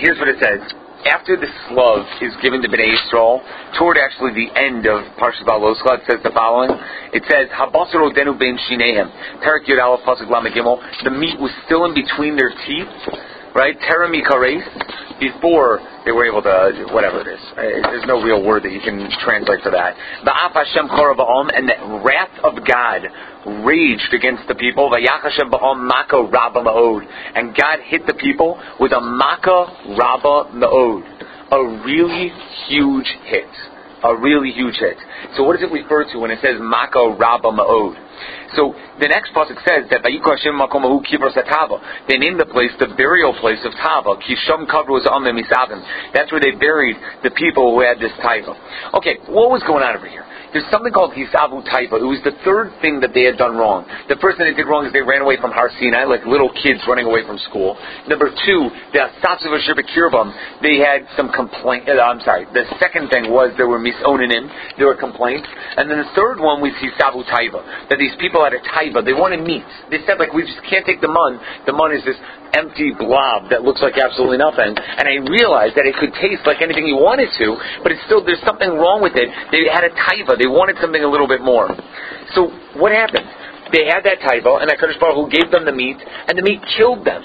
here's what it says. After the slav is given to Bnei Yisrael, toward actually the end of Parshas Baloscha, it says the following. It says, Habasar odenu bein shinehem, Perek Yud Aleph Pasuk Lamed Gimel. The meat was still in between their teeth, right? Terem Yikares, before they were able to, whatever it is. There's no real word that you can translate for that. Ba'af Hashem Chora Ba'om, and the wrath of God raged against the people. Vayach Hashem Ba'om Maka Rabba Ma'od, and God hit the people with a Maka Rabba Ma'od, a really huge hit. A really huge hit. So what does it refer to when it says Maka Rabba Ma'od? So the next pasuk says that they named the place the burial place of Tava. That's where they buried the people who had this taiva. Okay, what was going on over here? There's something called Hisabu Taiva. It was the third thing that they had done wrong. The first thing they did wrong is they ran away from Har Sinai, like little kids running away from school. Number two, the Asatzu V'Shir B'Kirbam, they had some complaint. The second thing was there were misonanim, there were complaints. And then the third one was Hisabu Taiva, that these people had a taiva. They wanted meat. They said, like, we just can't take the mun. The mun is this empty blob that looks like absolutely nothing. And I realized that it could taste like anything you wanted to, but it's still, there's something wrong with it. They had a taiva. They wanted something a little bit more. So what happened? They had that taiva, and HaKadosh Baruch Hu gave them the meat, and the meat killed them.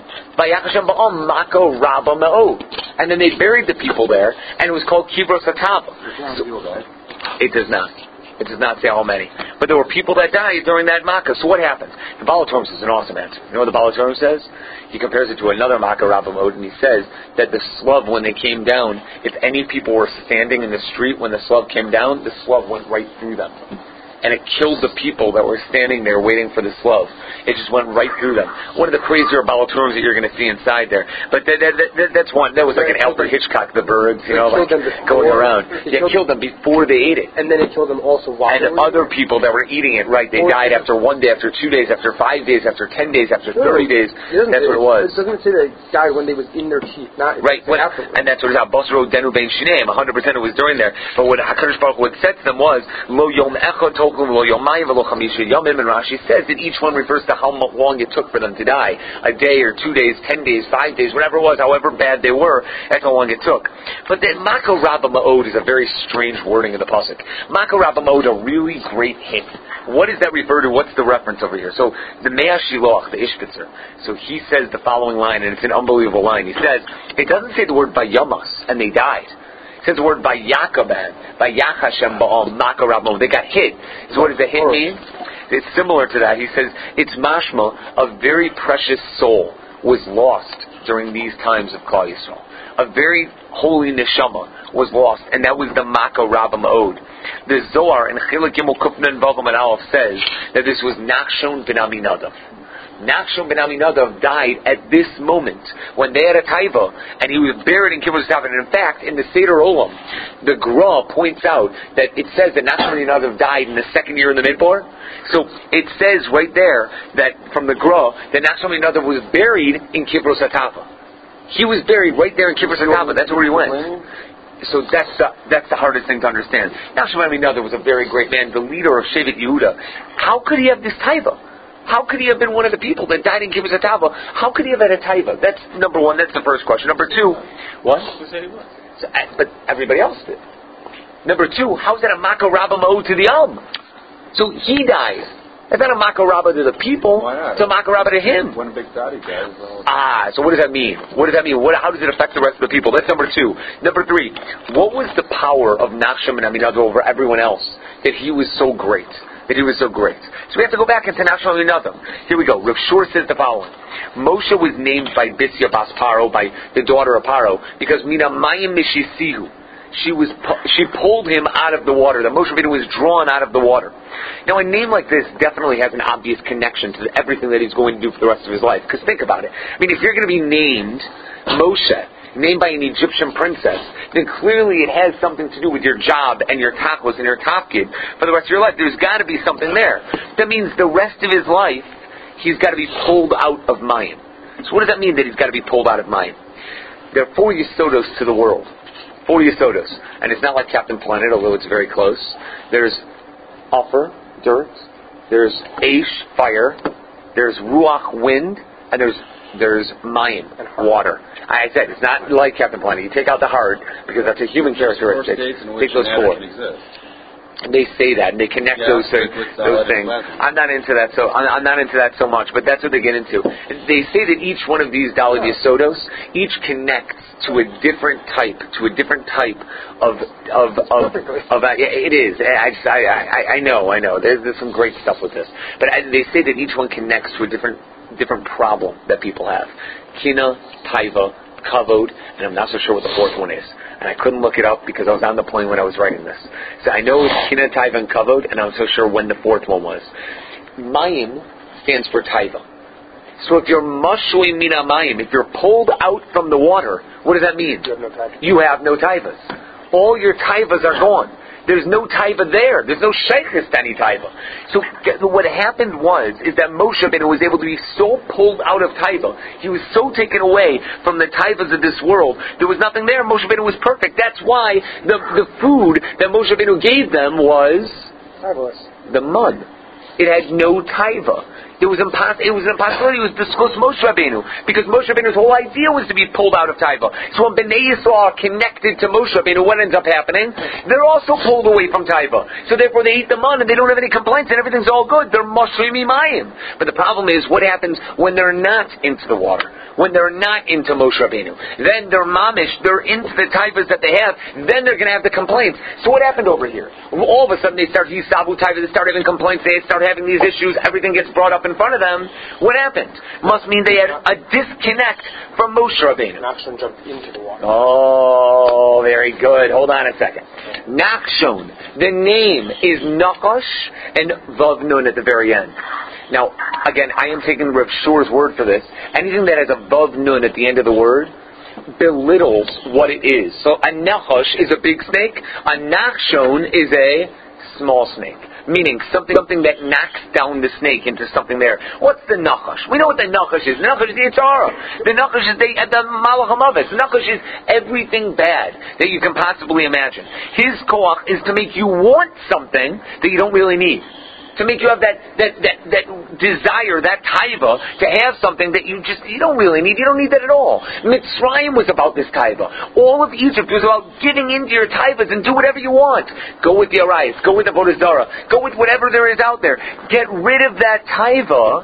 And then they buried the people there, and it was called Kibros HaTava. It does not. It does not say how many. But there were people that died during that Makkah. So what happens? The Baal HaTurim says an awesome answer. You know what the Baal HaTurim says? He compares it to another Makkah Rabba Mode, and he says that the slav, when they came down, if any people were standing in the street when the slav came down, the slav went right through them. And it killed the people that were standing there waiting for the slav. It just went right through them. One of the crazier Baal HaTurims that you're going to see inside there. But that's one. That was like an Alfred Hitchcock, the birds, like going around. Yeah, killed them before they ate it. And then it killed them also while and other people that were eating it, right, they died after 1 day, after 2 days, after 5 days, after 10 days, after 30 days. That's what it was. It doesn't say they died when they was in their teeth, not right, afterwards. And that's what it was. Basro Denu Ben Shinem, 100% it was during there. But what HaKadosh Baruch Hu said to them was, Lo Yom Echad Tokum Lo Yomayim V'Lo Chamisha Yomim, and Rashi says that each one refers to how long it took for them to die. A day or 2 days, 10 days, 5 days, whatever it was, however bad they were, that's how long it took. But then Mako Rabba Ma'od is a very strange wording of the pasuk. Mako Rabba Ma'od, a really great hit. What does that refer to? What's the reference over here? So the Mea Shiloach, the Ishbitzer, so he says the following line, and it's an unbelievable line. He says, it doesn't say the word Vayamas, and they died. It says the word Vayakaban, Vayach Hashem Ba'al, Maka Rabba Ma'od. They got hit. So what does the hit mean? It's similar to that. He says, it's mashma, a very precious soul was lost during these times of Klal Yisrael. A very holy neshama was lost, and that was the Maka Rabba Ma'od. The Zohar in Chilek Gimel Kufnan Vavam and Aleph says that this was Nachshon ben Aminadav. Nachshon ben Aminadav died at this moment when they had a taiva, and he was buried in Kibbutz Tav. And in fact, in the Seder Olam, the Gra points out that it says that Nachshon ben Aminadav died in the second year in the Midbar. So it says right there that from the Gra that Nachshon ben Aminadav was buried in Kibbutz Tav. He was buried right there in Kibbutz Tav. That's where he went. So that's the hardest thing to understand. Nachshon ben Aminadav was a very great man, the leader of Shevet Yehuda. How could he have this taiva? How could he have been one of the people that died in Kibbutz Tava? How could he have had a taiva? That's number one. That's the first question. Number two, what? Who said he was? So, but everybody else did. Number two, how's that a Maka Rabba Ma'od to the Am? So he dies. It's not a Maka Rabba to the people. Why not? It's a Maka Rabba to him. One big daddy dies. So what does that mean? What does that mean? How does it affect the rest of the people? That's number two. Number three, what was the power of Nachshon ben Aminadav over everyone else that he was so great? So we have to go back into Nachshon ben Aminadav. Here we go. Rav Shur says the following. Moshe was named by Bisya Bas Paro, by the daughter of Paro, because Mina Mayim Mishisihu. She pulled him out of the water. The Moshe Rabbeinu was drawn out of the water. Now, a name like this definitely has an obvious connection to everything that he's going to do for the rest of his life. Because think about it. I mean, if you're going to be named Moshe, named by an Egyptian princess, then clearly it has something to do with your job and your tachlis and your tafkid for the rest of your life. There's got to be something there. That means the rest of his life, he's got to be pulled out of Mayim. So what does that mean that he's got to be pulled out of Mayim? There are 4 Yesodos to the world. 4 Yesodos. And it's not like Captain Planet, although it's very close. There's Ofer, dirt. There's Aish, fire. There's Ruach, wind. And there's there's mayim, And hard. water. I said it's not like Captain Planet. You take out the hard because that's a human characteristic. Take those four. They say that and they connect those things. I'm not into that. So I'm not into that so much. But that's what they get into. They say that each one of these Daled Yesodos each connects to a different type of it is. I know. There's some great stuff with this. But they say that each one connects to a different problem that people have. Kina, Taiva, Kavod, and I'm not so sure what the fourth one is. And I couldn't look it up because I was on the plane when I was writing this. So I know it's Kina, Taiva, and Kavod, and I'm so sure when the fourth one was. Mayim stands for Taiva. So if you're Mashui Mina Mayim, if you're pulled out from the water, what does that mean? You have no Taivas. All your Taivas are gone. There's no taiva there. There's no sheikhus to any taiva. So what happened is that Moshe Rabbeinu was able to be so pulled out of taiva. He was so taken away from the taivas of this world. There was nothing there. Moshe Rabbeinu was perfect. That's why the food that Moshe Rabbeinu gave them was the mud. It had no taiva. It was an impossibility. It was discussed Moshe Rabbeinu because Moshe Rabbeinu's whole idea was to be pulled out of Taiva. So when Bnei Yisrael are connected to Moshe Rabbeinu, what ends up happening? They're also pulled away from Taiva. So therefore they eat the man and they don't have any complaints and everything's all good. They're Mashrim Mayim. But the problem is what happens when they're not into the water. When they're not into Moshe Rabbeinu. Then they're mamish, they're into the taivas that they have, then they're going to have the complaints. So what happened over here? All of a sudden they start yisabu taivas, they start having complaints, they start having these issues, everything gets brought up in front of them. What happened? Must mean they had a disconnect from Moshe Rabbeinu. Nachshon jumped into the water. Oh, very good. Hold on a second. Nachshon, the name is Nachash and Vav Nun at the very end. Now, again, I am taking Rav Shur's word for this. Anything that has a Vav Nun at the end of the word belittles what it is. So a Nachash is a big snake. A Nachshon is a small snake. Meaning something that knocks down the snake into something there. What's the Nachash? We know what the Nachash is. The Nachash is the Yitzhara. The Nachash is the Malach HaMavis. The Nachash is everything bad that you can possibly imagine. His koach is to make you want something that you don't really need. To make you have that desire, that taiva, to have something that you don't really need. You don't need that at all. Mitzrayim was about this taiva. All of Egypt was about getting into your taivas and do whatever you want. Go with the arayis, go with the Avodah Zarah, go with whatever there is out there. Get rid of that taiva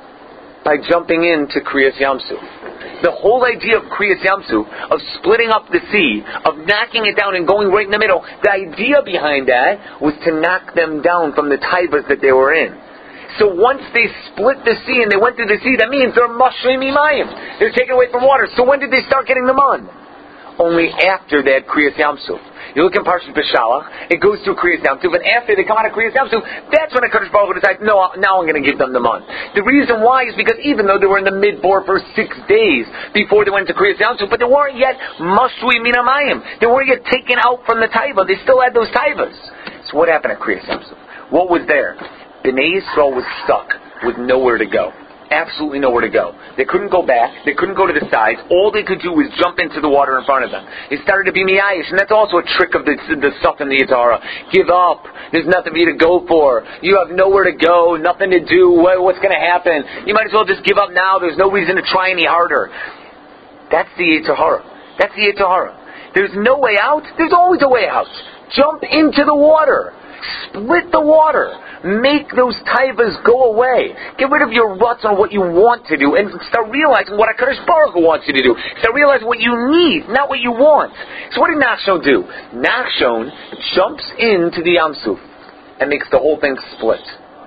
by jumping into Kriyas Yamsuf. The whole idea of Kriyas Yamsuf, of splitting up the sea, of knocking it down and going right in the middle, the idea behind that was to knock them down from the taivas that they were in. So once they split the sea and they went through the sea, that means they're mashrim imayim. They're taken away from water. So when did they start getting the man? Only after they had Kriyas Yamsuf. You look in Parshat Beshalach, it goes through Kriyas Yamsuf, and after they come out of Kriyas Yamsuf, that's when HaKadosh Baruch Hu decides, no, now I'm going to give them the man. The reason why is because even though they were in the midbar for 6 days before they went to Kriyas Yamsuf, but they weren't yet mashui minamayim. They weren't yet taken out from the taiva. They still had those taivas. So what happened at Kriyas Yamsuf? What was there? Bnei Yisrael was stuck with nowhere to go. Absolutely nowhere to go. They couldn't go back. They couldn't go to the sides. All they could do was jump into the water in front of them. It started to be miyayish, and that's also a trick of the stuff in the Yitzhara. Give up. There's nothing for you to go for. You have nowhere to go, nothing to do. What's going to happen? You might as well just give up now. There's no reason to try any harder. That's the Yitzhara. That's the Yitzhara. There's no way out. There's always a way out. Jump into the water. Split the water. Make those taivas go away. Get rid of your ruts on what you want to do and start realizing what HaKadosh Baruch Hu wants you to do. Start realizing what you need, not what you want. So what did Nachshon do? Nachshon jumps into the Yamsuf and makes the whole thing split.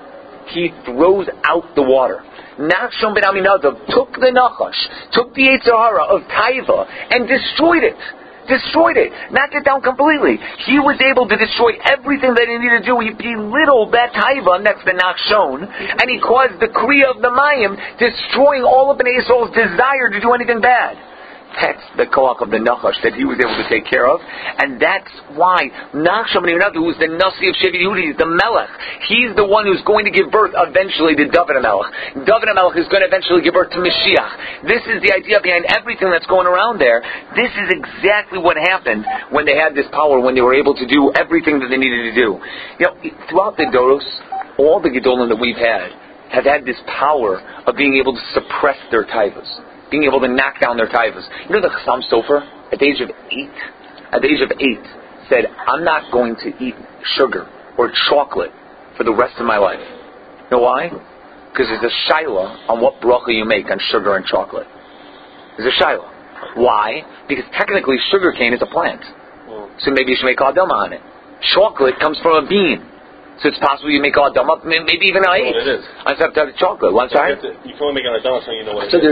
He throws out the water. Nachshon ben Aminadav took the Nachash, took the Yitzhara of Taiva and destroyed it. Destroyed it. Knocked it down completely. He was able to destroy everything that he needed to do. He belittled that taiva, and that's the Nachshon, and he caused the Kriya of the Mayim, destroying all of Bnei Yisrael's desire to do anything bad. That's the koach of the Nachash that he was able to take care of, and that's why Nachshon ben Aminadav, who's the Nasi of Shevet Yehudi, the Melech, he's the one who's going to give birth eventually to David HaMelech. David HaMelech is going to eventually give birth to Mashiach. This is the idea behind everything that's going around there. This is exactly what happened when they had this power, when they were able to do everything that they needed to do. You know, throughout the Doros, all the Gedolim that we've had have had this power of being able to suppress their taivas. being able to knock down their taivas. You know the Chassam Sofer, at the age of 8, said, I'm not going to eat sugar or chocolate for the rest of my life. You know why? Because there's a shaila on what bracha you make on sugar and chocolate. There's a shaila. Why? Because technically sugar cane is a plant. So maybe you should make adama on it. Chocolate comes from a bean. So it's possible you make adama, maybe even an eight. On top of chocolate. One side? You can only make an adama so you know what it is. So there's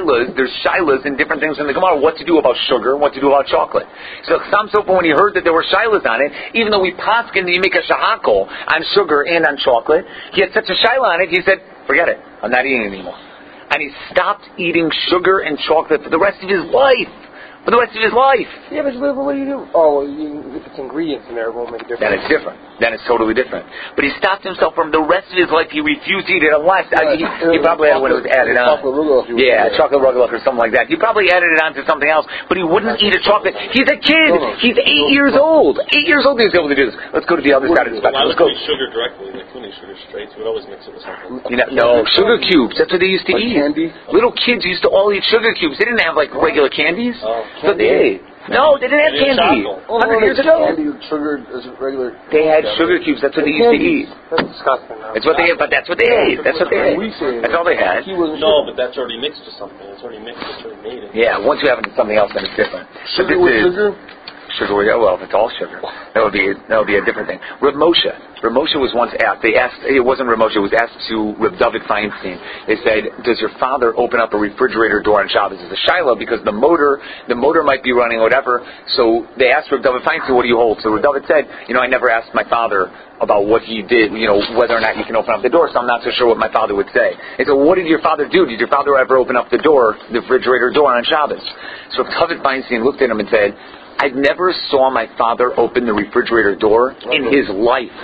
shilas and different things in the Gemara. What to do about sugar and what to do about chocolate. So Chassam Sofer, when he heard that there were shilas on it, even though we paskin that you make a shahakol on sugar and on chocolate, he had such a shilah on it, he said, forget it. I'm not eating it anymore. And he stopped eating sugar and chocolate for the rest of his life. For the rest of his life. Yeah, but what do you do? Oh, if it's ingredients in there, it won't make a difference. Then it's different. Then it's totally different. But he stopped himself from the rest of his life. He refused to eat it unless he probably had when it was added on. Chocolate rugelach or something like that. He probably added it on to something else, but he wouldn't eat a chocolate. He's a kid. He's 8 years old. 8 years old. He was able to do this. Let's go to the other side of the spectrum. Let's go. Sugar directly. They couldn't eat sugar straight. So we'd always mix it with something. No, sugar cubes. That's what they used to eat. Candy? Little kids used to all eat sugar cubes. They didn't have like regular candies. So they ate. No, they didn't have candy. 100 years ago. Candy, sugar, regular. They had sugar cubes. That's what they used to eat. That's disgusting. It's what they ate, but that's what they ate. That's what they ate. That's all they had. No, but that's already mixed with something. It's already mixed. It's already made it. Yeah, once you have it in something else, then it's different. Sugar with sugar? Sugar with, well, if it's all sugar, that would be a different thing. Rav Moshe was once asked. It wasn't Rav Moshe. It was asked to Rav David Feinstein. They said, "Does your father open up a refrigerator door on Shabbos?" It's a shaila because the motor might be running, or whatever. So they asked Rav David Feinstein, "What do you hold?" So Rav David said, "I never asked my father about what he did. Whether or not you can open up the door. So I'm not so sure what my father would say." They said, "What did your father do? Did your father ever open up the refrigerator door on Shabbos?" So Rav David Feinstein looked at him and said, I never saw my father open the refrigerator door in his life.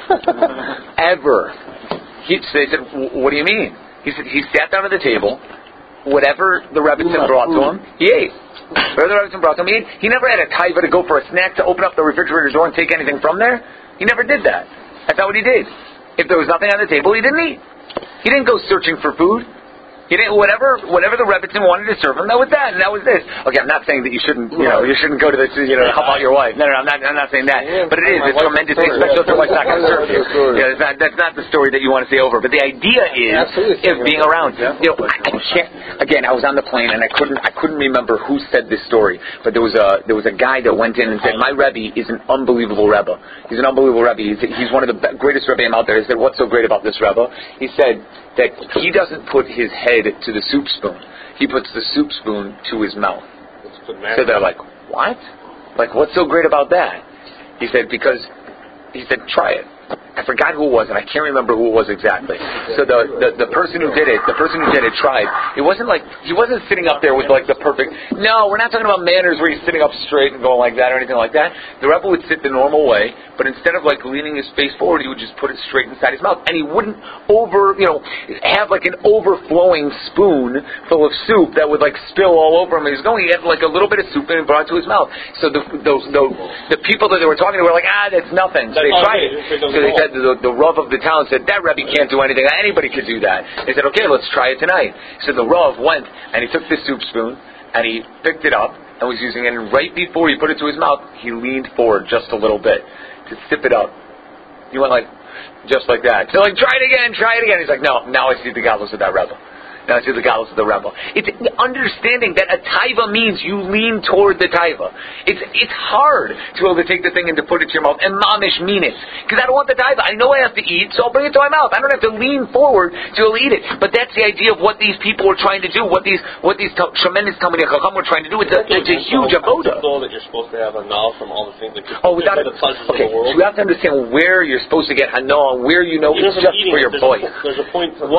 Ever. They said, what do you mean? He said, he sat down at the table, whatever the Rebbitzin brought to him, he ate. Whatever the Rebbitzin brought to him, he ate. He never had a taiva to go for a snack to open up the refrigerator door and take anything from there. He never did that. That's not what he did. If there was nothing on the table, he didn't eat. He didn't go searching for food. He didn't, whatever the Rebbitzin wanted to serve him, that was that, and that was this. Okay, I'm not saying that you shouldn't go to this, help out your wife. No, I'm not saying that. But it is, it's tremendous thing, especially if your wife's not going to serve you. That's not the story that you want to say over. But the idea is being around. I can't. Again, I was on the plane and I couldn't remember who said this story. But there was a guy that went in and said, my Rebbe is an unbelievable Rebbe. He's an unbelievable Rebbe. He's one of the greatest Rebbeim out there. He said, what's so great about this Rebbe? He said that he doesn't put his head to the soup spoon. He puts the soup spoon to his mouth. So they're like, what? Like, what's so great about that? He said, try it. I forgot who it was, and I can't remember who it was exactly. So the person who did it tried. It wasn't like, he wasn't sitting up there with like the perfect, no, we're not talking about manners where he's sitting up straight and going like that or anything like that. The Rebbe would sit the normal way, but instead of like leaning his face forward, he would just put it straight inside his mouth. And he wouldn't have like an overflowing spoon full of soup that would like spill all over him. He had like a little bit of soup and brought it to his mouth. So the people that they were talking to were like, that's nothing. So they tried it. So they said, the Rav of the town said, that Rebbe can't do anything. Anybody could do that. They said, okay, let's try it tonight. So the Rav went and he took this soup spoon and he picked it up and was using it. And right before he put it to his mouth, he leaned forward just a little bit to sip it up. He went like, just like that. So like, try it again. He's like, no, now I see the gallows of that Rebbe. Now I see the gallows of the Rebbe. It's understanding that a taiva means you lean toward the taiva. It's hard to be able to take the thing and to put it to your mouth and mamish mean it. Because I don't want the taiva. I know I have to eat, so I'll bring it to my mouth. I don't have to lean forward to be able to eat it. But that's the idea of what these people were trying to do, what these tremendous Talmidei Chacham were trying to do. It's a huge avoda. That you're supposed to have a now from all the things that the pleasures of the world. So you have to understand where you're supposed to get hana, where it's just for your voice. There's a point. 100%.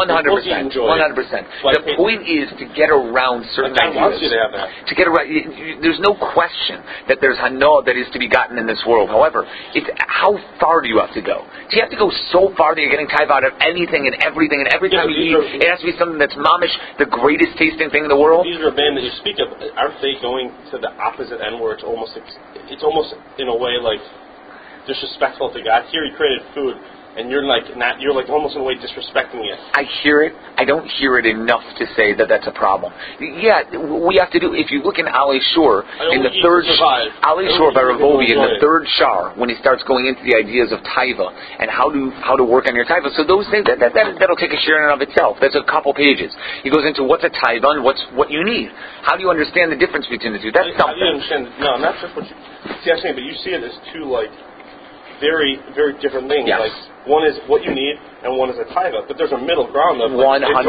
100%. The point is to get around certain ideas. To get around, there's no question that there's hana that is to be gotten in this world. However, it's how far do you have to go? Do you have to go so far that you're getting taiva out of anything and everything, and every time you eat, it has to be something that's mamish, the greatest tasting thing in the world? These Rebbeim that you speak of, aren't they going to the opposite end where it's almost in a way like disrespectful to God? Here He created food and you're like almost in a way disrespecting it. I hear it. I don't hear it enough to say that that's a problem. Yeah, we have to do. If you look in Ali Shur in the third Ali Shur by Ravovi in the third shar, when he starts going into the ideas of taiva and how to work on your taiva. So those things that'll take a share in and of itself. That's a couple pages. He goes into what's a taiva and what you need. How do you understand the difference between the two? That's something. How do you understand? No, not just what you see. I'm saying, but you see it as two very, very different things. Yes. Like one is what you need, and one is a taiva. But there's a middle ground of 100%,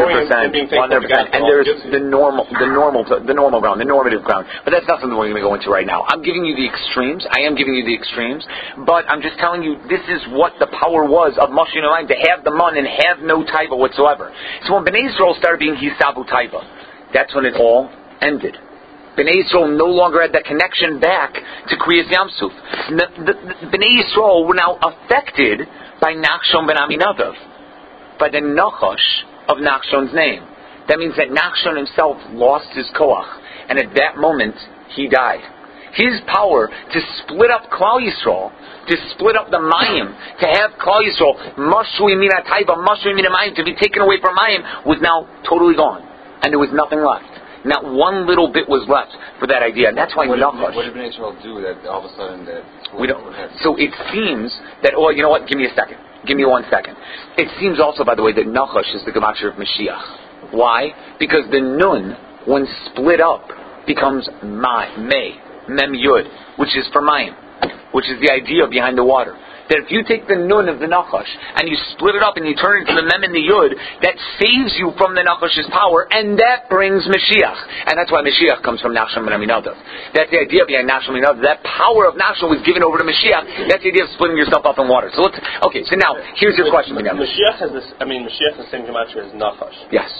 100%, and there's the normal ground, the normative ground. But that's not something we're going to go into right now. I'm giving you the extremes. I am giving you the extremes, but I'm just telling you this is what the power was of Moshe Noam, to have the mun and have no taiva whatsoever. So when Bnei Yisrael started being hisabu taiva, that's when it all ended. Bnei Yisrael no longer had that connection back to Kriyas Yamsuf. The Bnei Yisrael were now affected by Nachshon ben Aminadav, by the Nachash of Nachshon's name. That means that Nachshon himself lost his koach, and at that moment he died. His power to split up Klal Yisrael, to split up the Mayim, to have Klal Yisrael, Mashui Mina Taiva, Mashui Mina Mayim, to be taken away from Mayim, was now totally gone, and there was nothing left. Not one little bit was left for that idea, and that's why Nachash. What did Bnei Yisrael do that all of a sudden that we don't? So it seems that. Oh, you know what? Give me a second. Give me 1 second. It seems also, by the way, that Nachash is the gematria of Mashiach. Why? Because the Nun, when split up, becomes Mem Yud, which is for Mayim, which is the idea behind the water. That if you take the Nun of the Nachash and you split it up and you turn it into the Mem and the Yud, that saves you from the Nachash's power, and that brings Mashiach. And that's why Mashiach comes from Nachshon ben Aminadav. That's the idea behind Nachshon ben Aminadav. That power of Nachshon was given over to Mashiach. That's the idea of splitting yourself up in water. So so now, here's your question. Mashiach has Mashiach has the same gematria as Nachash. Yes.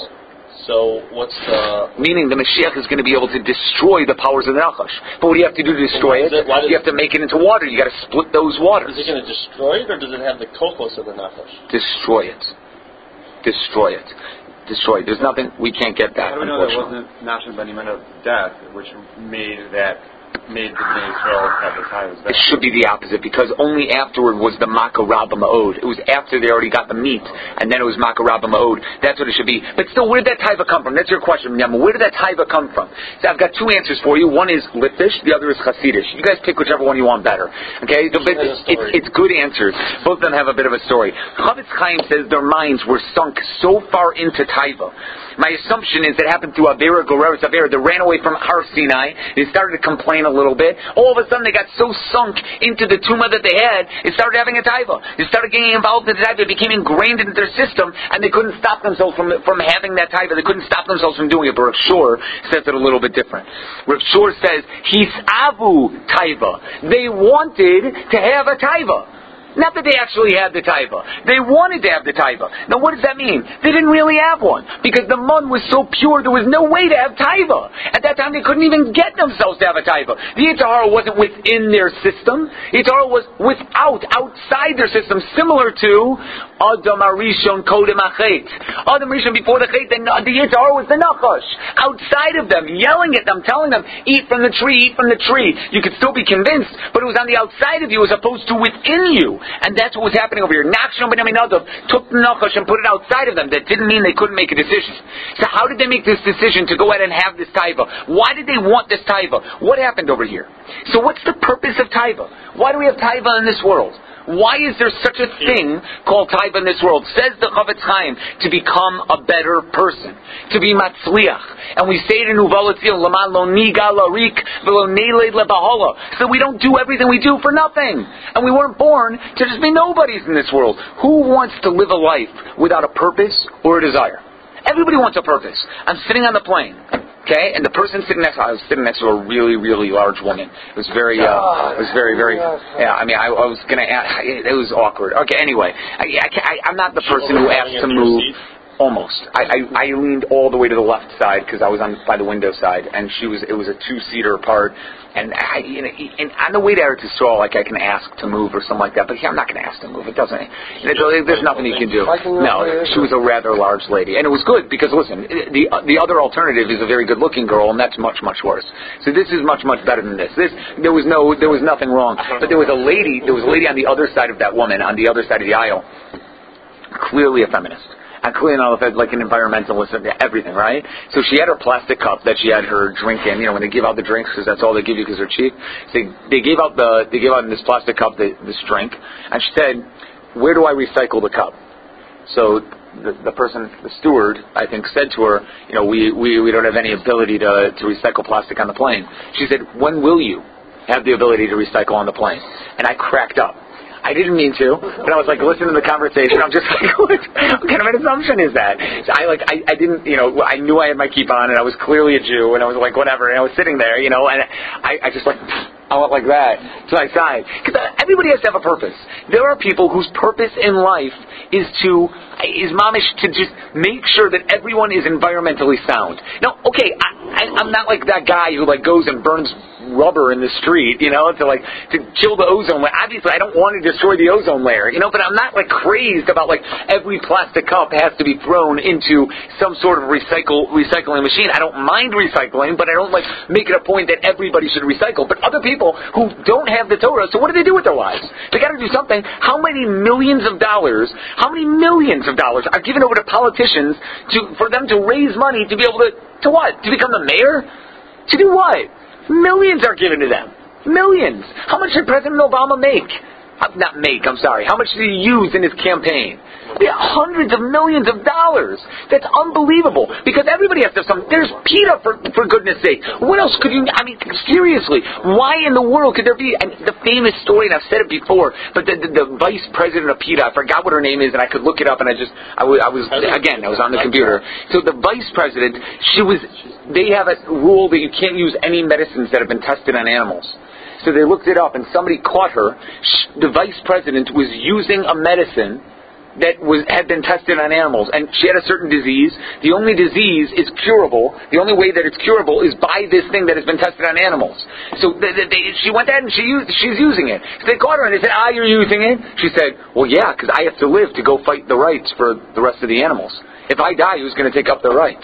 So what's the... Meaning the Mashiach is going to be able to destroy the powers of the Nachash. But what do you have to do to destroy it? You have to make it into water. You got to split those waters. Is it going to destroy it, or does it have the kokos of the Nachash? Destroy it. Destroy it. Destroy it. There's nothing... We can't get that, How do we know that wasn't Nachshon ben Aminadav's death which made the Bnei Yisrael have the titles? It should be the opposite, because only afterward was the Maka Rabba Ma'od. It was after they already got the meat, and then it was Maka Rabba Ma'od. That's what it should be. But still, where did that taiva come from? That's your question, Yama. Where did that taiva come from? So I've got two answers for you. One is Litvish, the other is Hasidish. You guys pick whichever one you want better. Okay? But it's good answers. Both of them have a bit of a story. Chavetz Chaim says their minds were sunk so far into taiva. My assumption is it happened through Avera Goreres Avera. They ran away from Har Sinai. They started to complain a little bit. All of a sudden, they got so sunk into the tumah that they had, they started having a taiva. They started getting involved in the taiva. It became ingrained into their system, and they couldn't stop themselves from having that taiva. They couldn't stop themselves from doing it. But Rav Shor says it a little bit different. Rav Shor says, Hisavu taiva. They wanted to have a taiva. Not that they actually had the taiva. They wanted to have the taiva. Now what does that mean? They didn't really have one. Because the mun was so pure, there was no way to have taiva. At that time they couldn't even get themselves to have a taiva. The Yetzer Hara wasn't within their system. The Yetzer Hara was outside their system, similar to Adam Arishon Kodem Achet. Adam Arishon before the Chet, then the Yetzer Hara was the Nachash. Outside of them, yelling at them, telling them, eat from the tree, eat from the tree. You could still be convinced, but it was on the outside of you as opposed to within you. And that's what was happening over here. Nachshon ben Aminadav took the Nachash and put it outside of them. That didn't mean they couldn't make a decision. So how did they make this decision to go ahead and have this taiva? Why did they want this taiva? What happened over here? So what's the purpose of taiva? Why do we have taiva in this world? Why is there such a thing called taiva in this world? Says the Chavetz Chaim, to become a better person, to be matzliach. And we say it in Uval Etzion, Laman lo niga larik v'lo neiled lebahala. So we don't do everything we do for nothing. And we weren't born to just be nobodies in this world. Who wants to live a life without a purpose or a desire? Everybody wants a purpose. I'm sitting on the plane. Okay, and the person sitting next to I was sitting next to a really, really large woman. It was very, yeah. I mean, I was gonna ask. It was awkward. Okay, anyway, I'm not the person who asked to move. Almost. I leaned all the way to the left side because I was by the window side, and it was a 2-seater apart. And and on the way to Eretz Yisrael, like I can ask to move or something like that, but I'm not going to ask to move. It doesn't. There's nothing you can do. No, she was a rather large lady, and it was good because listen, the other alternative is a very good-looking girl, and that's much worse. So this is much better than this. There was nothing wrong, but there was a lady on the other side of that woman, on the other side of the aisle, clearly a feminist. And clearly not like an environmentalist and everything, right? So she had her plastic cup that she had her drink in. When they give out the drinks, because that's all they give you because they're cheap. So they gave out in this plastic cup this drink, and she said, "Where do I recycle the cup?" So the steward, I think, said to her, we don't have any ability to recycle plastic on the plane. She said, "When will you have the ability to recycle on the plane?" And I cracked up. I didn't mean to, but I was like listening to the conversation. I'm just like, what kind of an assumption is that? So I didn't, I knew I had my kippah on, and I was clearly a Jew, and I was like, whatever, and I was sitting there, and I just like, I went like that to my side. Because everybody has to have a purpose. There are people whose purpose in life is mamish to just make sure that everyone is environmentally sound. Now, okay, I'm not like that guy who like goes and burns rubber in the street, to kill the ozone layer. Obviously, I don't want to destroy the ozone layer, but I'm not like crazed about like every plastic cup has to be thrown into some sort of recycling machine. I don't mind recycling, but I don't like make it a point that everybody should recycle. But other people who don't have the Torah, so what do they do with their lives? They got to do something. How many millions of dollars are given over to politicians for them to raise money to be able to what? To become the mayor? To do what? Millions are given to them. Millions. How much did President Obama make? How much did he use in his campaign? Yeah, hundreds of millions of dollars. That's unbelievable. Because everybody has to have something. There's PETA, for goodness sake. What else could you... seriously. Why in the world could there be... And the famous story, and I've said it before, but the vice president of PETA, I forgot what her name is, and I could look it up, and I was on the computer. So the vice president, they have a rule that you can't use any medicines that have been tested on animals. So they looked it up, and somebody caught her. The vice president was using a medicine that had been tested on animals, and she had a certain disease. The only disease is curable. The only way that it's curable is by this thing that has been tested on animals. So she went ahead and she's using it. So they caught her and they said, "You're using it?" She said, "Well, yeah, because I have to live to go fight the rights for the rest of the animals. If I die, who's going to take up their rights?"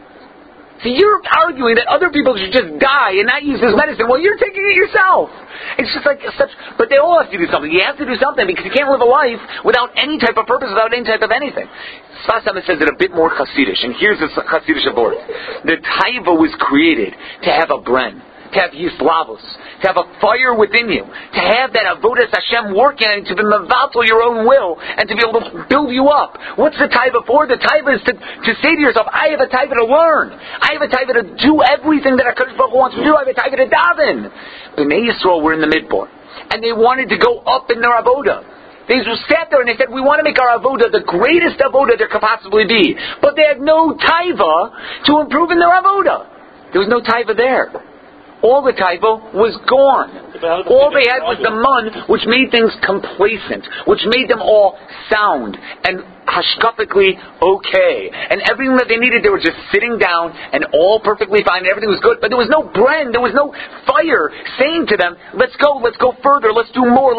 See, you're arguing that other people should just die and not use this medicine. Well, you're taking it yourself. It's just like but they all have to do something. You have to do something because you can't live a life without any type of purpose, without any type of anything. Sfas Emes says it a bit more Hasidish, and here's the Hasidish abort. The taiva was created to have a bren, to have yislavus, to have a fire within you, to have that avodas Hashem working on you, to be mevatel your own will, and to be able to build you up. What's the taiva for? The taiva is to say to yourself, I have a taiva to learn. I have a taiva to do everything that HaKadosh Baruch Hu wants me to do. I have a taiva to daven. Bnei Yisrael were in the midbar, and they wanted to go up in their avodah. They sat there and they said, we want to make our avodah the greatest avodah there could possibly be. But they had no taiva to improve in their avodah. There was no taiva there. All the taiva was gone. All they had was the mun, which made things complacent, which made them all sound and hashkafically okay. And everything that they needed, they were just sitting down and all perfectly fine and everything was good. But there was no bren, there was no fire saying to them, let's go further, let's do more.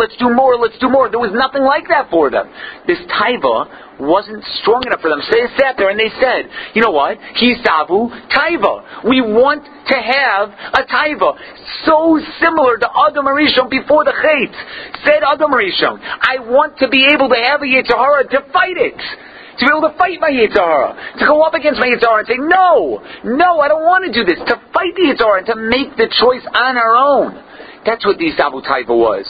There was nothing like that for them. This taiva wasn't strong enough for them. So they sat there and they said, you know what? Hisavu taiva. We want to have a taiva so similar to Adam Arishon before the Chet. Said Adam Arishon, I want to be able to have a Yetzer Hara to fight it. To be able to fight my Yetzer Hara. To go up against my Yetzer Hara and say, no, I don't want to do this. To fight the Yetzer Hara and to make the choice on our own. That's what the Hisavu Taiva was.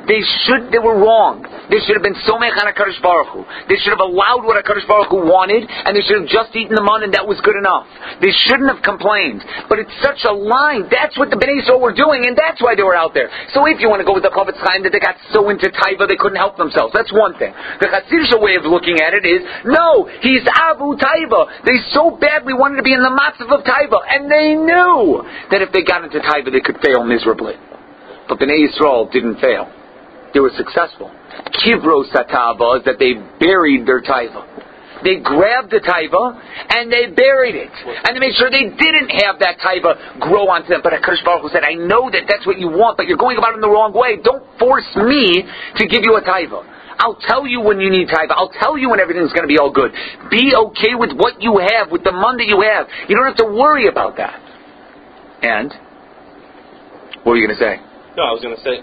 They were wrong. They should have been somech on HaKadosh Baruch Hu. They should have allowed what HaKadosh Baruch Hu wanted, and they should have just eaten the mun, and that was good enough. They shouldn't have complained. But it's such a line. That's what the Bnei Yisrael were doing, and that's why they were out there. So if you want to go with the Chavetz Chaim, that they got so into Taiva they couldn't help themselves. That's one thing. The Hasidic way of looking at it is, no, Hisavu Taiva. They so badly wanted to be in the matzav of Taiva, and they knew that if they got into Taiva, they could fail miserably. But Bnei Yisrael didn't fail. They were successful. Kivro Satava is that they buried their taiva. They grabbed the taiva and they buried it, and they made sure they didn't have that taiva grow onto them. But HaKadosh Baruch Hu said, I know that that's what you want, but you're going about it in the wrong way. Don't force me to give you a taiva. I'll tell you when you need taiva. I'll tell you when everything's going to be all good. Be okay with what you have, with the money that you have. You don't have to worry about that. And what were you going to say? No, I was going to say,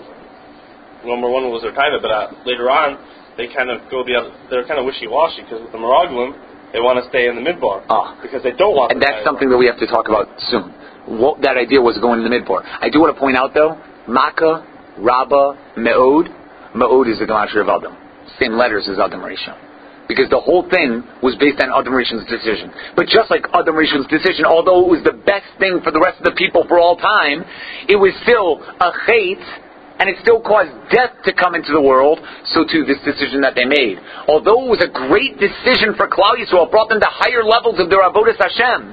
number one was their taiva, but later on, they kind of go the other. They're kind of wishy-washy because with the Meraglim, they want to stay in the midbar because they don't want. And that's something that we have to talk about soon. What that idea was going in the midbar. I do want to point out though, Makkah, Rabbah, Me'od. Me'od is the gematria of Adam. Same letters as Adam Rishon. Because the whole thing was based on Adam Rishon's decision. But just like Adam Rishon's decision, although it was the best thing for the rest of the people for all time, it was still a chait. And it still caused death to come into the world, so too this decision that they made. Although it was a great decision for Klal Yisrael, it brought them to higher levels of their avodas Hashem,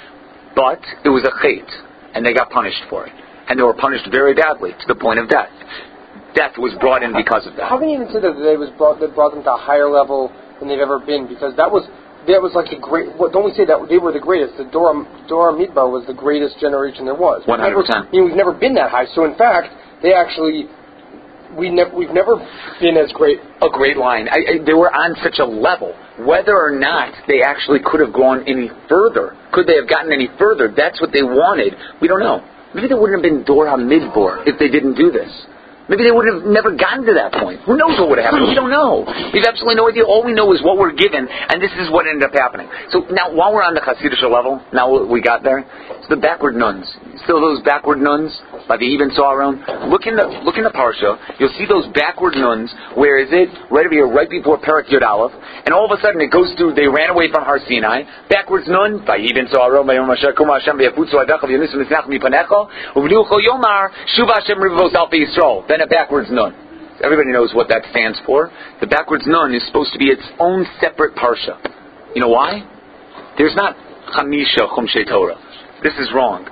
but it was a chait, and they got punished for it. And they were punished very badly, to the point of death. Death was brought in because of that. How can you even say that that brought them to a higher level than they've ever been? Because that was like the great. Don't we say that they were the greatest? The Dor Midbar was the greatest generation there was. 100%. We've never been that high. So in fact, they actually, we've never been as great. A great line. They were on such a level. Whether or not they actually could have gone any further, could they have gotten any further? That's what they wanted. We don't know. Maybe they wouldn't have been Dor HaMidbar if they didn't do this. Maybe they would have never gotten to that point. Who knows what would have happened? We don't know. We have absolutely no idea. All we know is what we're given, and this is what ended up happening. So now, while we're on the Hasidic level, now we got there, it's the backward nuns. Still those backward nuns by the Even Saharon. Look in the Parsha. You'll see those backward nuns. Where is it? Right over here, right before Perak Yud Aleph. And all of a sudden it goes through, they ran away from Har Sinai. Backwards nun, by Even Saharon, by Yom HaShem, Kum HaShem, V'yafutzu Adacha, V'yanisu Mitznach Mipanecha, U'v'nucho Yomar, Shuv HaShem Rivos Alpei Yisrael. Then a backwards nun. Everybody knows what that stands for. The backwards nun is supposed to be its own separate parsha. You know why? There's not Chamisha Chumshei Torah. This is wrong.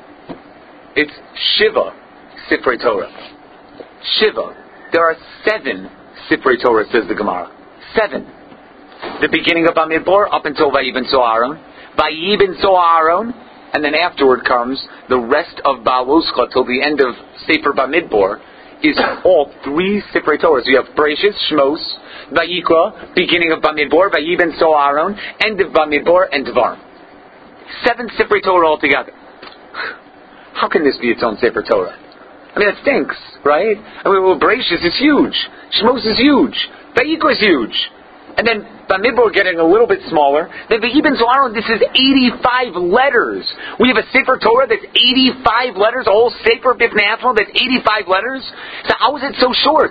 It's Shiva Sifrei Torah. Shiva. There are 7 Sifrei Torah, says the Gemara. 7. The beginning of Bamidbar up until Vayiben Soharon. Vayiben Soharon. And then afterward comes the rest of Ba'aloscha till the end of Sefer Bamidbar. Is all 3 Sifrei Torahs. You have Bereshis, Shmos, Vayikra, beginning of Bamidbar, Vayiben Soharon, end of Bamidbar, and Devarim. 7 Sifrei Torah altogether. How can this be its own Sefer Torah? I mean, it stinks, right? I mean, well, Bereshis is huge. Shmos is huge. Vayikra is huge. And then Bamidbar getting a little bit smaller. Then Vayiben Soharon, this is 85 letters. We have a Sefer Torah that's 85 letters, a whole Sefer Bifnei Atzmo that's 85 letters. So how is it so short?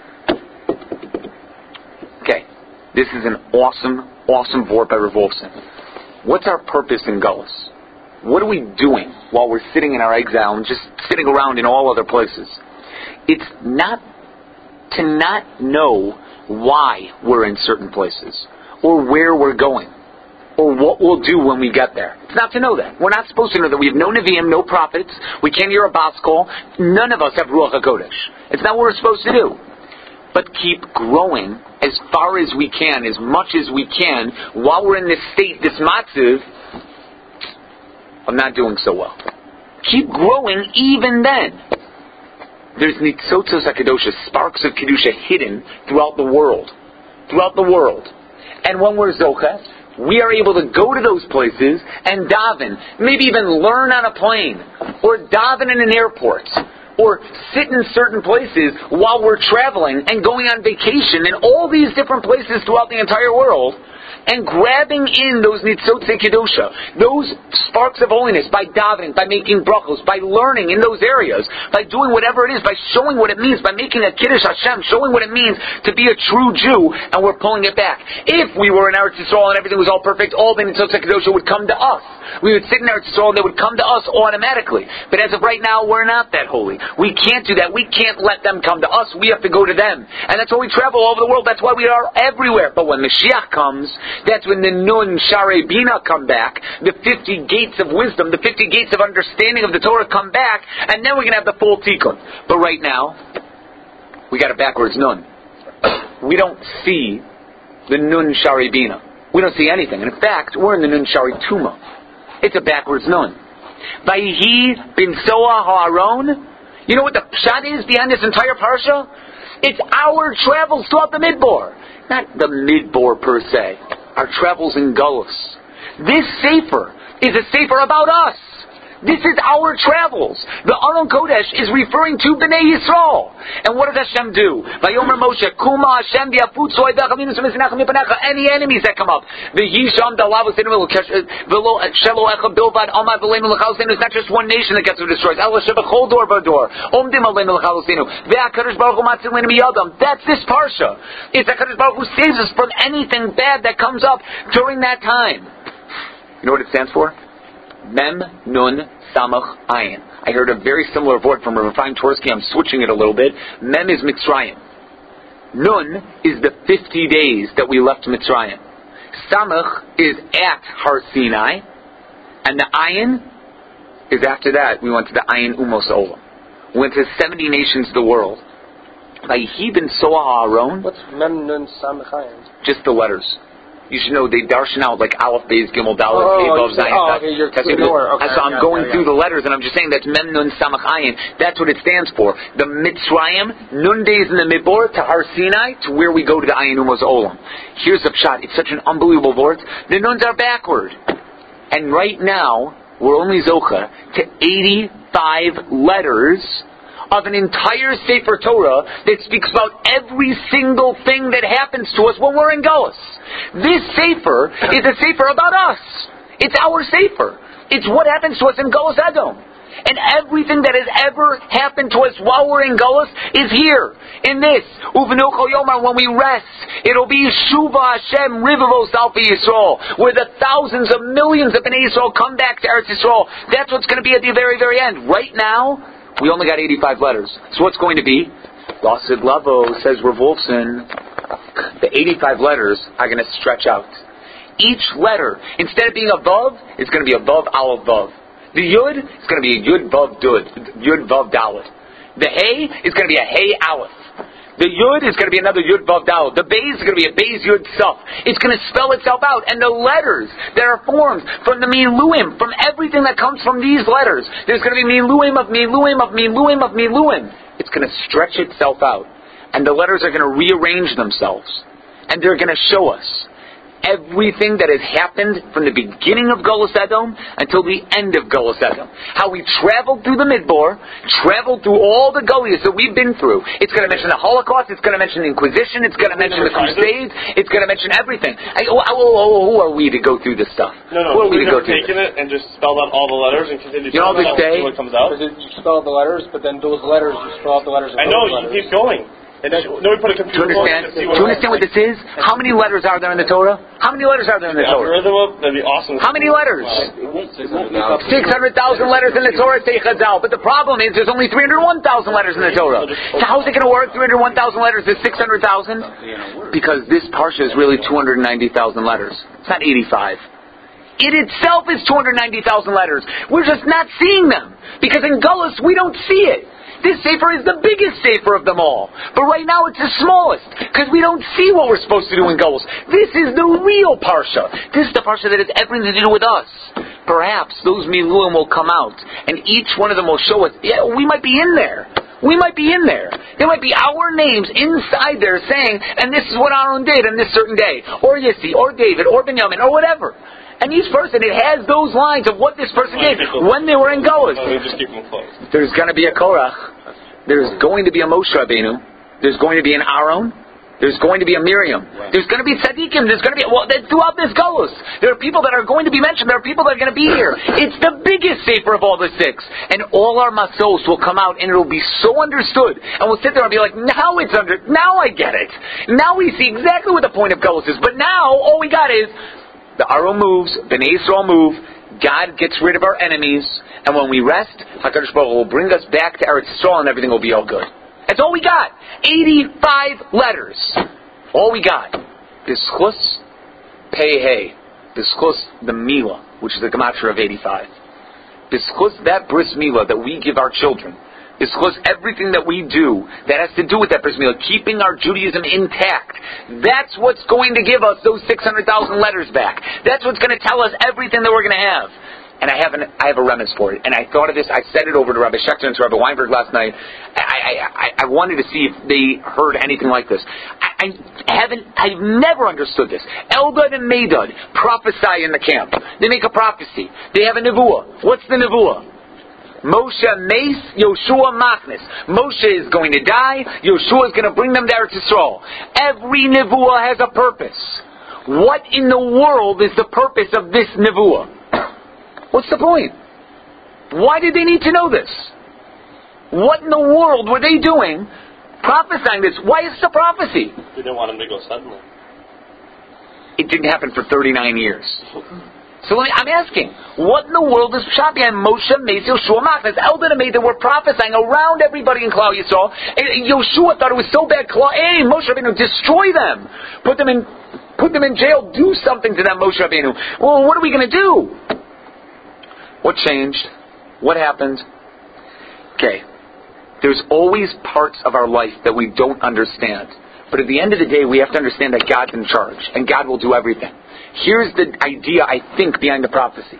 Okay, this is an awesome board by Rav Wolfson. What's our purpose in Gullus? What are we doing while we're sitting in our exile and just sitting around in all other places? It's not to not know why we're in certain places, or where we're going, or what we'll do when we get there. It's not to know that. We're not supposed to know that. We have no Nevi'im, no prophets. We can't hear a bas kol. None of us have Ruach HaKodesh. It's not what we're supposed to do. But keep growing as far as we can, as much as we can, while we're in this state, this matziv, of not doing so well. Keep growing even then. There's nitzotzos HaKadoshah, sparks of Kedusha hidden throughout the world. Throughout the world. And when we're Zocheh, we are able to go to those places and daven. Maybe even learn on a plane. Or daven in an airport. Or sit in certain places while we're traveling and going on vacation in all these different places throughout the entire world. And grabbing in those nitzotzei kedusha, those sparks of holiness, by davening, by making brachos, by learning in those areas, by doing whatever it is, by showing what it means, by making a kiddush Hashem, showing what it means to be a true Jew, and we're pulling it back. If we were in Eretz Yisrael and everything was all perfect, all the nitzotzei kedusha would come to us. We would sit in Eretz Yisrael and they would come to us automatically. But as of right now, we're not that holy. We can't do that. We can't let them come to us. We have to go to them. And that's why we travel all over the world. That's why we are everywhere. But when Mashiach comes, that's when the Nun Sharei Bina come back, the 50 gates of wisdom, the 50 gates of understanding of the Torah come back, and then we're going to have the full tikkun. But right now, we got a backwards Nun. We don't see the Nun Sharei Bina. We don't see anything. And in fact, we're in the Nun Shari Tuma. It's a backwards Nun. Vayhi bin Soa Ha'aron. You know what the pshat is behind this entire parsha? It's our travels throughout the Midbar. Not the Midbar per se. Our travels in Gullus. This Sefer is a Sefer about us. This is our travels. The Aron Kodesh is referring to Bnei Yisrael. And what does Hashem do? Vayomer Moshe, Kuma Hashem v'yafutzoi v'achaminu sumisinachem mipanecha. Any enemies that come up. V'yisham da'lavosenu v'lo shelo echa bilvad amad v'leinu l'chalosenu. It's not just one nation that gets destroyed. El Hashem b'chol dor b'dor. Omdim aleinu l'chalosenu. V'akadosh baruch hu matzilenu miyadam. That's this parsha. It's HaKadosh Baruch Hu saves us from anything bad that comes up during that time. You know what it stands for? Mem Nun Samach Ayin. I heard a very similar word from Rav Chaim Tversky. I'm switching it a little bit. Mem is Mitzrayim. Nun is the 50 days that we left Mitzrayim. Samach is at Har Sinai, and the Ayin is after that. We went to the Ayin Umos Olam. We went to 70 nations of the world. Vayhi bin Soa Ha'aron. What's Mem Nun Samach Ayin? Just the letters. You should know they darshan out like Aleph, Beis, Gimel, Dalet, Hey, Vav, Zayin. So I'm going through the letters and I'm just saying that's Mem Nun Samach Ayin. That's what it stands for. The Mitzrayim, Nun days in the Midbar to Har Sinai to where we go to the Ayin Umos Olam. Here's the pshat. It's such an unbelievable word. The Nuns are backward. And right now, we're only Zocha to 85 letters of an entire Sefer Torah that speaks about every single thing that happens to us when we're in Galus. This Sefer is a Sefer about us. It's our Sefer. It's what happens to us in Galus Edom. And everything that has ever happened to us while we're in Galus is here, in this. Uvenocho Yomar, when we rest, it'll be Shuva Hashem Rivavos Alpha Yisrael, where the thousands of millions of Bnei Yisrael come back to Eretz Yisrael. That's what's going to be at the very, very end. Right now, we only got 85 letters. So what's going to be? Lasid Lavo, says Rav Wolfson, the 85 letters are going to stretch out. Each letter, instead of being a Vav, it's going to be a Vav Aleph Vav. The Yud is going to be a Yud Vav Dud, Yud Vav Dalet. The Hey is going to be a Hey Aleph. The Yud is going to be another Yud Vav Dalet. The Beis is going to be a Beis Yud Suf. It's going to spell itself out. And the letters that are formed from the Miluim, from everything that comes from these letters, there's going to be Miluim of Miluim of Miluim of Miluim. It's going to stretch itself out. And the letters are going to rearrange themselves. And they're going to show us everything that has happened from the beginning of Golus Edom until the end of Golus Edom. How we traveled through the Midbar, traveled through all the gullies that we've been through. It's going to mention the Holocaust, it's going to mention the Inquisition, it's going to mention the Crusades, it's going to mention everything. Who are we to go through this stuff? No, who are we to go through it and just spelled out all the letters and continued to spell out what comes out? You spell out the letters, but then those letters, you spell out the letters. I know, you keep going. And then, we put a computer. Do you understand what this is? How many letters are there in the Torah? How many letters are there in the Torah? That'd be awesome. How many letters? 600,000 letters in the Torah say Chazal. But the problem is there's only 301,000 letters in the Torah. So how's it going to work? 301,000 letters is 600,000? Because this parsha is really 290,000 letters. It's not 85. It itself is 290,000 letters. We're just not seeing them. Because in Gullus, we don't see it. This Sefer is the biggest Sefer of them all. But right now it's the smallest, because we don't see what we're supposed to do in Gullus. This is the real Parsha. This is the Parsha that has everything to do with us. Perhaps those Miluim will come out, and each one of them will show us, yeah, we might be in there. We might be in there. There might be our names inside there saying, and this is what Aaron did on this certain day, or Yissi, or David, or Binyamin, or whatever. And each person, it has those lines of what this person did when they were in Golas. There's going to be a Korach. There's going to be a Moshe Rabbeinu. There's going to be an Aaron. There's going to be a Miriam. There's going to be tzaddikim. There's going to be, throughout this Golos, there are people that are going to be mentioned. There are people that are going to be here. It's the biggest Sefer of all the six. And all our masos will come out and it will be so understood. And we'll sit there and be like, now I get it. Now we see exactly what the point of Golos is. But now, all we got is, the Aron moves, Bnei Yisrael move, God gets rid of our enemies, and when we rest, HaKadosh Baruch Hu will bring us back to Eretz Yisrael and everything will be all good. That's all we got. 85 letters. All we got. Bischus, Pei Hey. Bischus, the Milah, which is the Gematria of 85. Bischus, that bris Milah that we give our children, is because everything that we do that has to do with that bris milah, keeping our Judaism intact, that's what's going to give us those 600,000 letters back. That's what's going to tell us everything that we're going to have. And I have a remez for it. And I thought of this. I said it over to Rabbi Schechter and to Rabbi Weinberg last night. I wanted to see if they heard anything like this. I've never understood this. Eldad and Medad prophesy in the camp. They make a prophecy. They have a nevuah. What's the nevuah? Moshe Mace, Yoshua Machnis. Moshe is going to die. Yoshua is going to bring them to Eretz Yisrael. Every nevuah has a purpose. What in the world is the purpose of this nevuah? What's the point? Why did they need to know this? What in the world were they doing prophesying this? Why is this a prophecy? They didn't want him to go suddenly. It didn't happen for 39 years. So I'm asking, what in the world is Pshat behind Moshe, Mace, Yoshua, Machnas? Eldad and Medad were prophesying around everybody in Klal Yisrael. Yoshua thought it was so bad. Hey, Moshe Rabbeinu, destroy them. Put them in jail. Do something to them, Moshe Rabbeinu. Well, what are we going to do? What changed? What happened? Okay. There's always parts of our life that we don't understand. But at the end of the day, we have to understand that God's in charge. And God will do everything. Here's the idea, I think, behind the prophecy.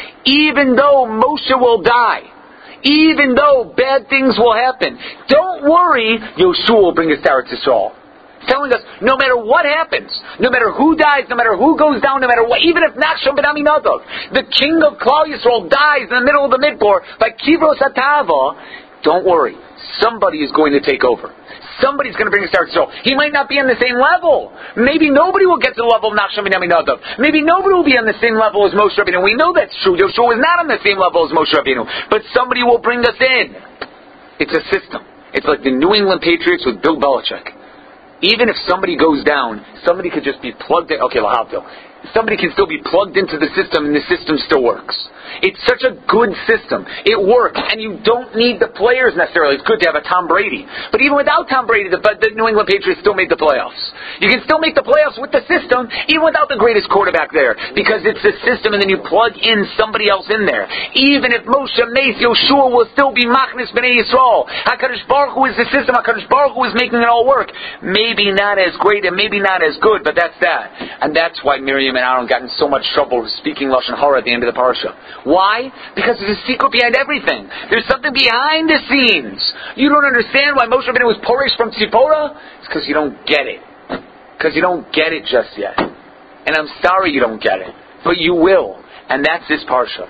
Even though Moshe will die, even though bad things will happen, don't worry, Yoshua will bring us to Eretz Yisrael. Telling us, no matter what happens, no matter who dies, no matter who goes down, no matter what, even if Nachshon ben Aminadav, the king of Klal Yisrael, dies in the middle of the Midbar by Kivros Hatava, don't worry, somebody is going to take over. Somebody's going to bring us to Eretz Yisrael. He might not be on the same level. Maybe nobody will get to the level of Nachshon ben Aminadav. Maybe nobody will be on the same level as Moshe Rabbeinu. We know that's true. Yoshua is not on the same level as Moshe Rabbeinu. But somebody will bring us in. It's a system. It's like the New England Patriots with Bill Belichick. Even if somebody goes down, somebody could just be plugged in. Okay, Lahavdil. Somebody can still be plugged into the system and the system still works. It's such a good system. It works. And you don't need the players necessarily. It's good to have a Tom Brady. But even without Tom Brady, the New England Patriots still made the playoffs. You can still make the playoffs with the system, even without the greatest quarterback there. Because it's the system and then you plug in somebody else in there. Even if Moshe Mace, Yoshua will still be Machnis B'nai Yisrael. HaKadosh Baruch Hu is the system. HaKadosh Baruch Hu is making it all work. Maybe not as great and maybe not as good, but that's that. And that's why Miriam and Aaron got in so much trouble speaking Lashon Hara at the end of the parasha. Why? Because there's a secret behind everything. There's something behind the scenes. You don't understand why Moshe Rabbeinu was Porish from Tzipora? It's because you don't get it. Because you don't get it just yet. And I'm sorry you don't get it. But you will. And that's this parsha.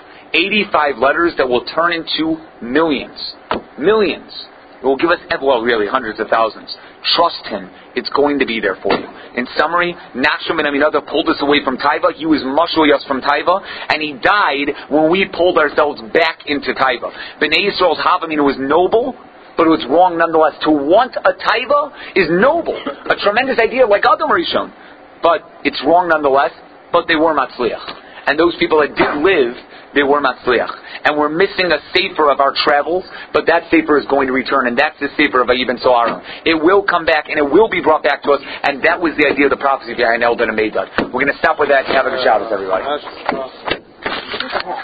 85 letters that will turn into millions. Millions. It will give us, well, really, hundreds of thousands. Trust Him. It's going to be there for you. In summary, Nachshon ben Aminadav pulled us away from Taiva. He was mashul us from Taiva, and he died when we pulled ourselves back into Taiva. Bnei Yisrael's Havamina was noble, but it was wrong nonetheless. To want a Taiva is noble, a tremendous idea like Adam Rishon, but it's wrong nonetheless. But they were Matzliach. And those people that did live, they were Matzliach. And we're missing a sefer of our travels, but that sefer is going to return, and that's the sefer of Vayibn Soharim. It will come back, and it will be brought back to us, and that was the idea of the prophecy behind Eldad and Medad. We're going to stop with that. Have a good Shabbos, everybody.